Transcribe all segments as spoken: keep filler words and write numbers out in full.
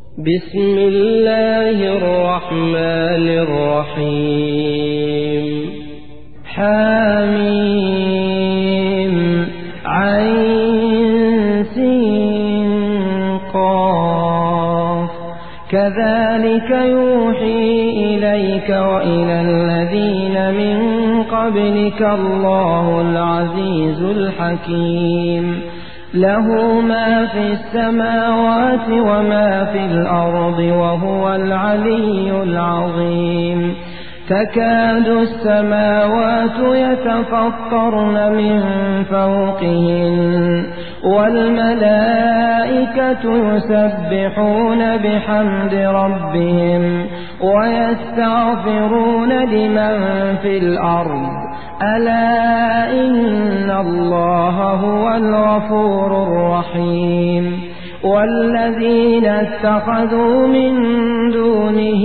بسم الله الرحمن الرحيم حميم عين سين قاف كذلك يوحي إليك وإلى الذين من قبلك الله العزيز الحكيم له ما في السماوات وما في الأرض وهو العلي العظيم تكاد السماوات يتفطرن من فوقهن والملائكة يسبحون بحمد ربهم ويستغفرون لمن في الأرض ألا إن الله هو الغفور الرحيم والذين اتخذوا من دونه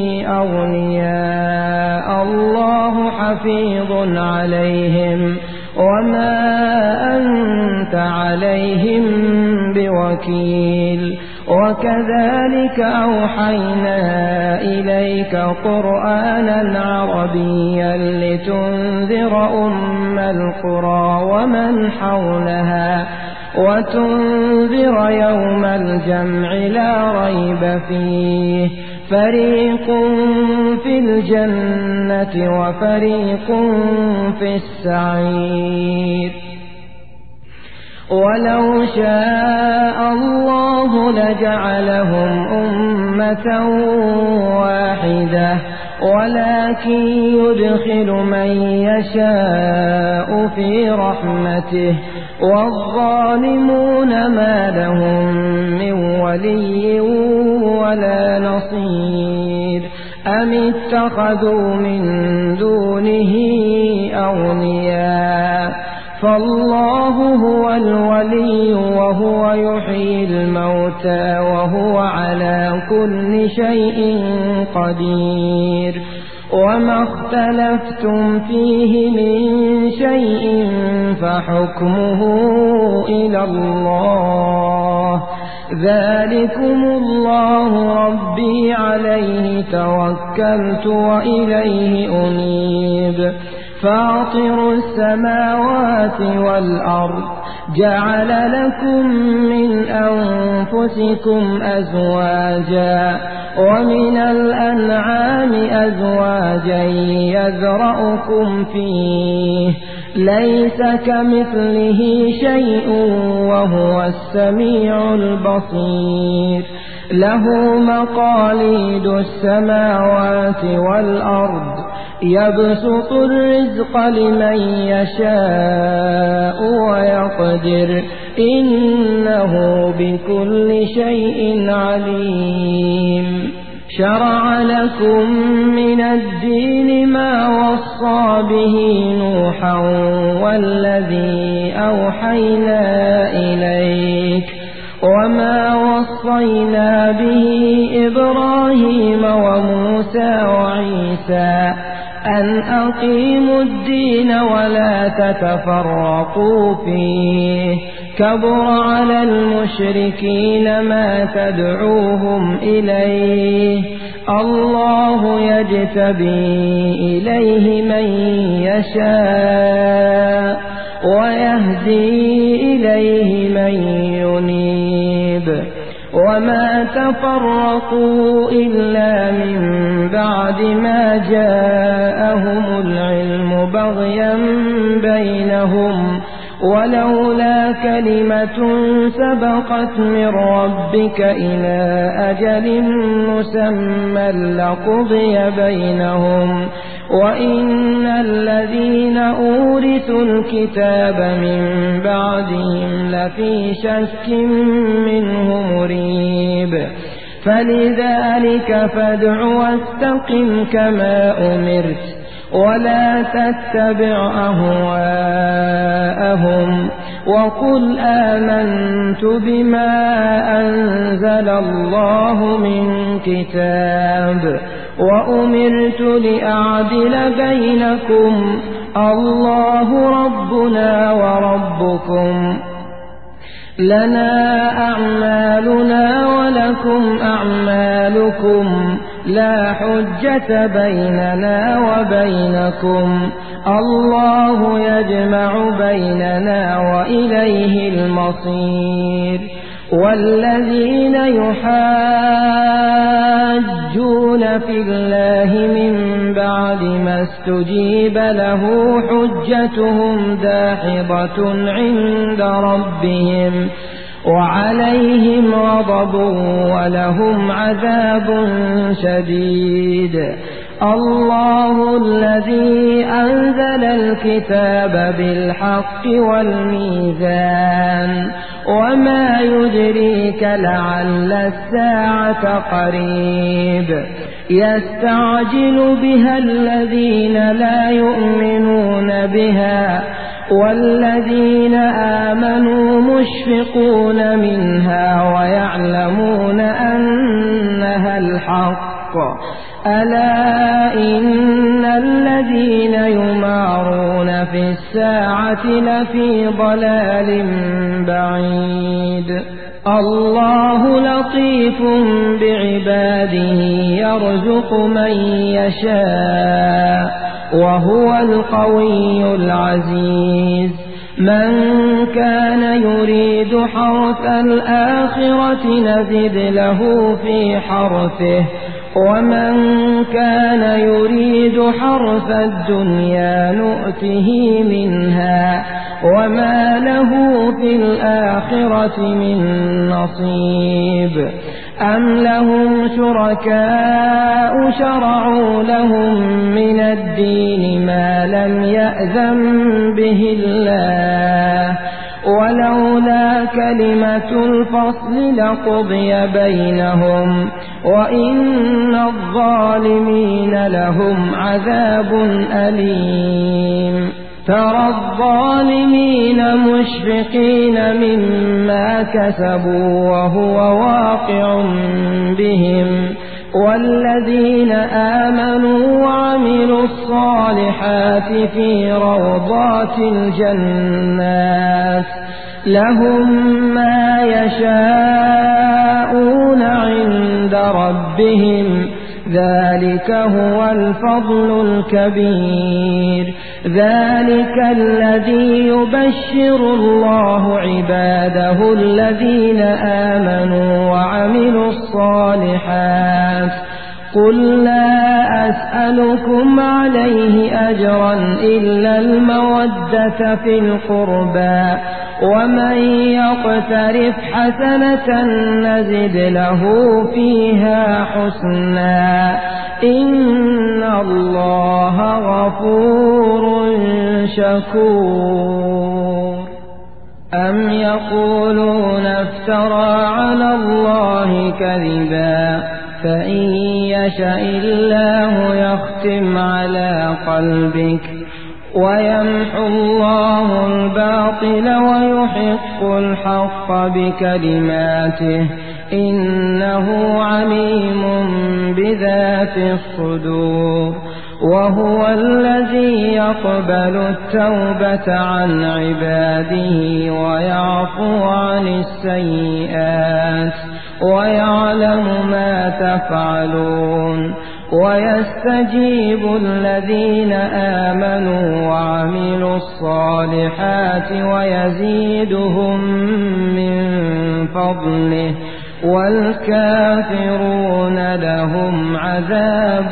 أولياء الله حفيظ عليهم وما أنت عليهم بوكيل وكذلك أوحينا إليك قرآنا عربيا لتنذر أم القرى ومن حولها وتنذر يوم الجمع لا ريب فيه فريق في الجنة وفريق في السعير ولو شاء الله لجعلهم أمة واحدة ولكن يدخل من يشاء في رحمته والظالمون ما لهم من ولي ولا نصير أم اتخذوا من دونه أولياء فالله هو الولي وهو يحيي الموتى وهو على كل شيء قدير وما اختلفتم فيه من شيء فحكمه إلى الله ذلكم الله ربي عليه توكلت وإليه أنيب فاطر السماوات والأرض جعل لكم من أنفسكم أزواجا ومن الأنعام أزواجا يذرأكم فيه ليس كمثله شيء وهو السميع البصير له مقاليد السماوات والأرض يبسط الرزق لمن يشاء ويقدر إنه بكل شيء عليم شرع لكم من الدين ما وصى به نوحا والذي أوحينا إليك وما وصينا به إبراهيم وموسى وعيسى أن أقيموا الدين ولا تتفرقوا فيه كبر على المشركين ما تدعوهم إليه الله يجتبي إليه من يشاء ويهدي إليه من ينيب وما تفرقوا إلا من بعد ما جاءهم العلم بغيا بينهم ولولا كلمة سبقت من ربك إلى أجل مسمى لقضي بينهم وإن الذين أورثوا الكتاب من بعدهم لفي شك منه مريب فلذلك فادع واستقم كما أمرت ولا تتبع أهواءهم وقل آمنت بما أنزل الله من كتاب وأمرت لأعدل بينكم الله ربنا وربكم لنا أعمالنا ولكم أعمالكم لا حجة بيننا وبينكم الله يجمع بيننا وإليه المصير والذين يحاجون في الله من بعد ما استجيب له حجتهم داحضة عند ربهم وعليهم غضب ولهم عذاب شديد الله الذي أنزل الكتاب بالحق والميزان وما يدريك لعل الساعة قريب يستعجل بها الذين لا يؤمنون بها والذين آمنوا مشفقون منها ويعلمون أنها الحق ألا إن الذين يمارون في الساعة لفي ضلال بعيد الله لطيف بعباده يرزق من يشاء وهو القوي العزيز من كان يريد حرث الآخرة نزد له في حرثه ومن كان يريد حرث الدنيا نؤته منها وما له في الآخرة من نصيب أم لهم شركاء شرعوا لهم من الدين ما لم يأذن به الله ولولا كلمة الفصل لقضي بينهم وإن الظالمين لهم عذاب أليم ترى الظالمين مشفقين مما كسبوا وهو واقع بهم والذين آمنوا وعملوا الصالحات في روضات الجنات لهم ما يشاءون عند ربهم ذلك هو الفضل الكبير ذلك الذي يبشر الله عباده الذين آمنوا وعملوا الصالحات قل لا أسألكم عليه أجرا إلا المودة في القربى ومن يقترف حسنة نزد له فيها حسنا إن الله غفور شكور أم يقولون افترى على الله كذبا فإن يشاء الله يختم على قلبك ويمحو الله الباطل ويحق الحق بكلماته إنه عليم بذات الصدور وهو الذي يقبل التوبة عن عباده ويعفو عن السيئات ويعلم ما تفعلون ويستجيب الذين آمنوا وعملوا الصالحات ويزيدهم من فضله والكافرون لهم عذاب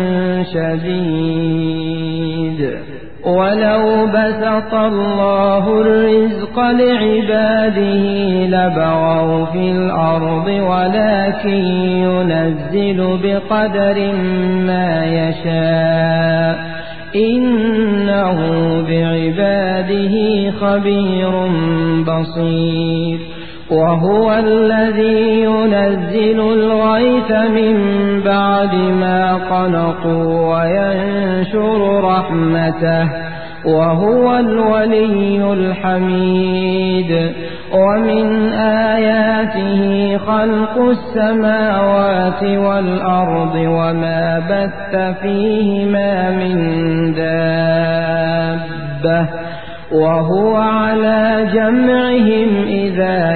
شديد ولو بسط الله الرزق لعباده لبغوا في الأرض ولكن ينزل بقدر ما يشاء إنه بعباده خبير بصير وهو الذي ينزل الغيث من بعد ما قنطوا وينشر رحمته وهو الولي الحميد ومن آياته خلق السماوات والأرض وما بث فيهما من دابة وهو على جمعهم إذا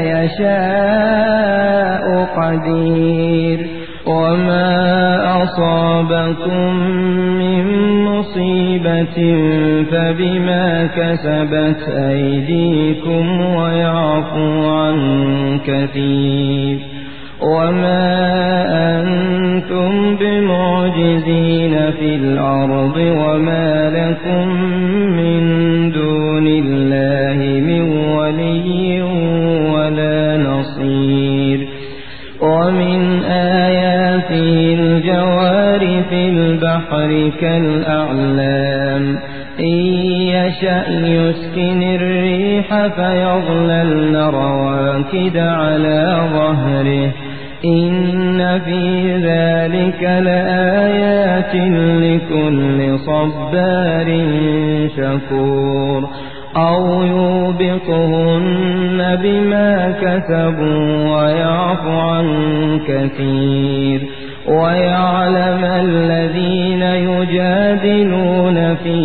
يشاء قدير وما أصابكم من مصيبة فبما كسبت أيديكم ويعفو عن كثير وما أنتم بمعجزين في الأرض وما لكم من دون الله من ولي ولا نصير ومن آياته الجوار في البحر كالأعلام إن يشأ يسكن الريح فيظللن رواكد على ظهره إن في ذلك لآيات لكل صبار شكور أو يوبقهن بما كسبوا ويعفو عن كثير ويعلم الذين يجادلون في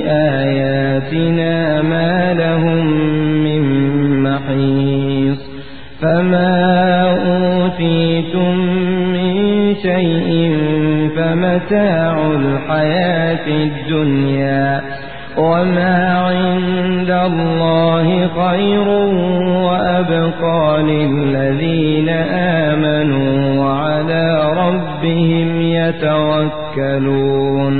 آياتنا ما لهم من محيص فما أوتيتم من شيء فمتاع الحياة الدنيا وما عند الله خير وأبقى للذين آمنوا وعلى ربهم يتوكلون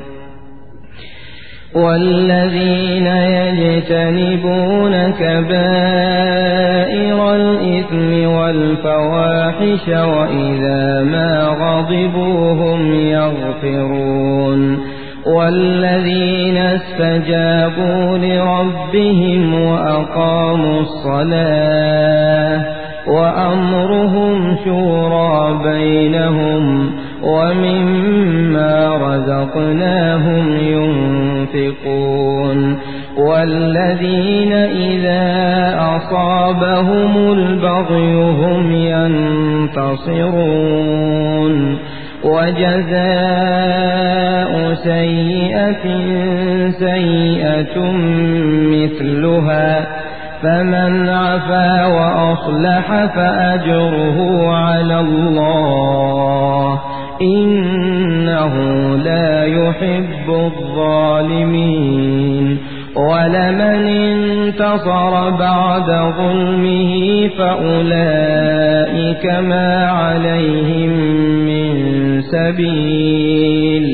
والذين يجتنبون كبائر الإثم والفواحش وإذا ما غضبوا هم يغفرون والذين استجابوا لربهم وأقاموا الصلاة وأمرهم شورى بينهم ومما رزقناهم ينفقون والذين إذا أصابهم البغي هم ينتصرون وجزاء سيئة سيئة مثلها فمن عفا وأصلح فأجره على الله إنه لا يحب الظالمين ولمن انتصر بعد ظلمه فأولئك ما عليهم من سبيل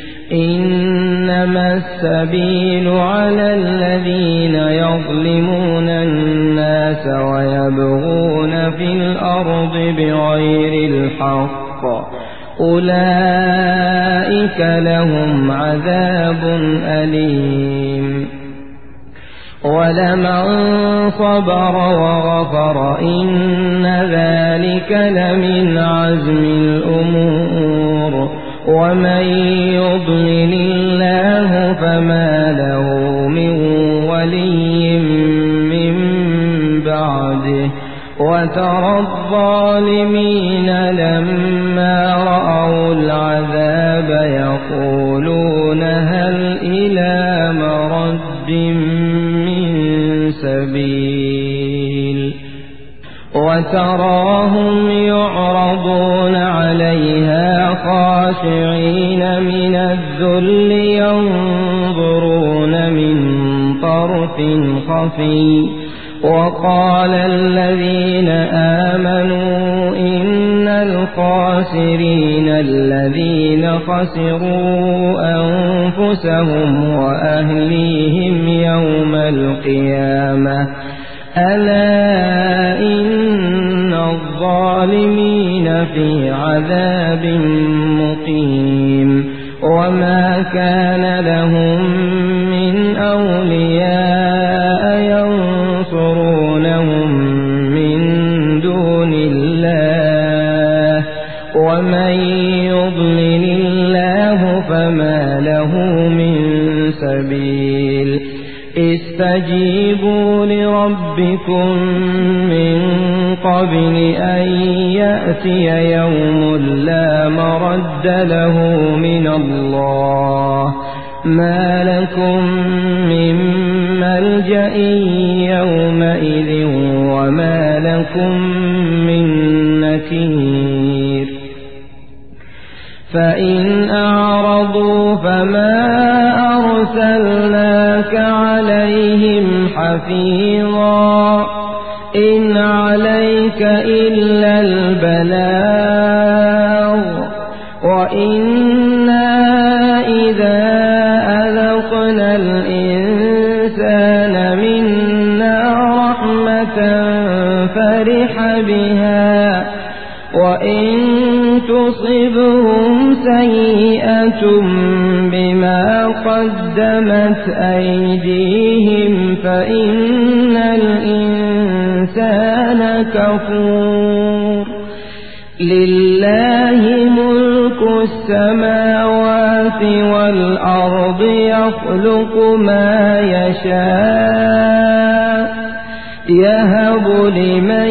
إنما السبيل على الذين يظلمون الناس ويبغون في الأرض بغير الحق أولئك لهم عذاب أليم ولمن صبر وغفر إن ذلك لمن عزم الأمور ومن يضلل الله فما له من ولي من بعده وترى الظالمين لما رأوا العذاب يقولون هل إلى مرد من سبيل وتراهم يعرضون عليها خاشعين من الذل ينظرون من طرف خفي وقال الذين آمنوا إن الخاسرين الذين خسروا أنفسهم وأهليهم يوم القيامة ألا إن الظالمين في عذاب مقيم وما كان لهم من أولياء ينصرونهم من دون الله ومن يضلل الله فما له من سبيل استجيبوا لربكم من قبل أن يأتي يوم لا مرد له من الله ما لكم من ملجأ ملجأ يومئذ وما لكم من نكير فإن أعرضوا فما أرسلناك عليهم حفيظا إن عليك إلا البلاغ وإنا إذا أذقنا الإنسان منا رحمة فرح بها وإن تصبهم سيئة بما قدمت أيديهم فإن الإنسان كفور لله ملك السماوات والأرض يخلق ما يشاء يهب لمن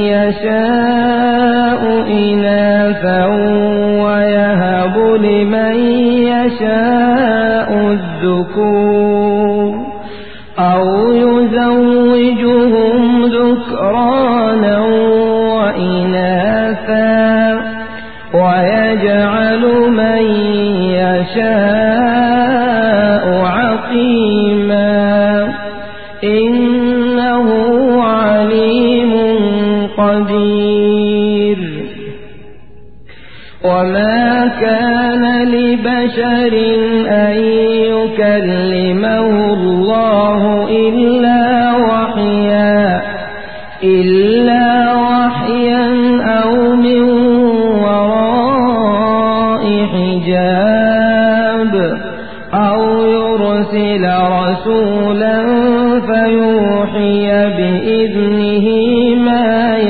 يشاء إناثا ويهب لمن يشاء الذكور أو يزوجهم ذكرانا وإناثا ويجعل من يشاء عقيما إنه عليم قدير وما كان لبشر أن يكلمه الله إلا وحيا إلا وحيا أو من وراء حجاب أو يرسل رسولا فيوحي بإذنه ما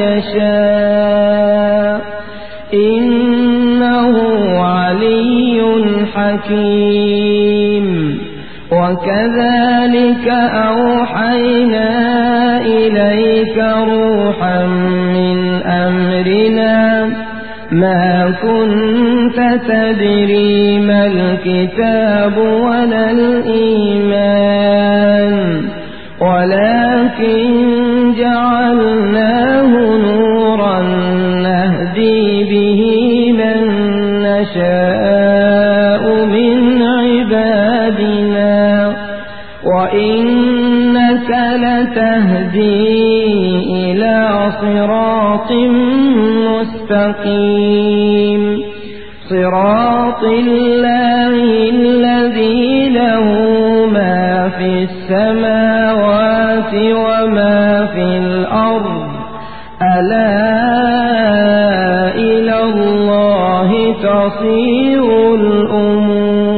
يشاء إنه علي حكيم وكذلك أوحينا إليك روحا من أمرنا ما كنت تدري ما الكتاب ولا الإيمان ولكن جعلناه نورا نهدي به من نشاء من عبادنا وإنك لتهدي إلى صراط مستقيم صراط الله الذي له ما في السماوات وما في الأرض ألا إلى الله تصير الأمور